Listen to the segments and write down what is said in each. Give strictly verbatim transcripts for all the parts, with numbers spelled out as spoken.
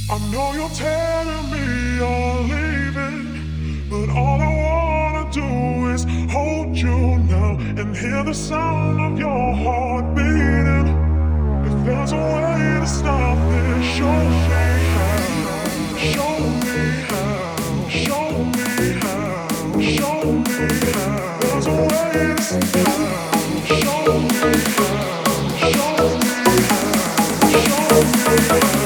I know you're telling me you're leaving, but all I wanna do is hold you now and hear the sound of your heart beating. If there's a way to stop this, show me how. Show me how. Show me how. Show me how. There's a way to stop. Show me how. Show me how. Show me how.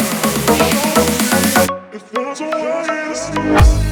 If there's a way to stop.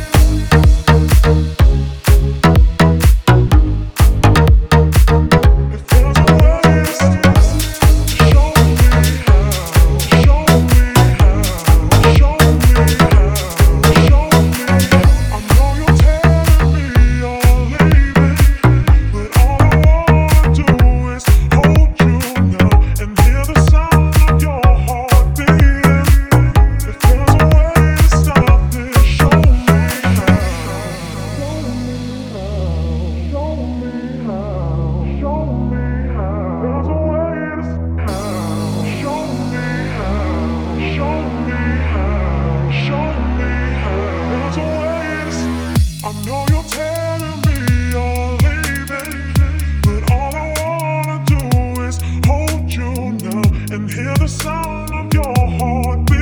I know you're telling me you're leaving, but all I wanna do is hold you now and hear the sound of your heart beat.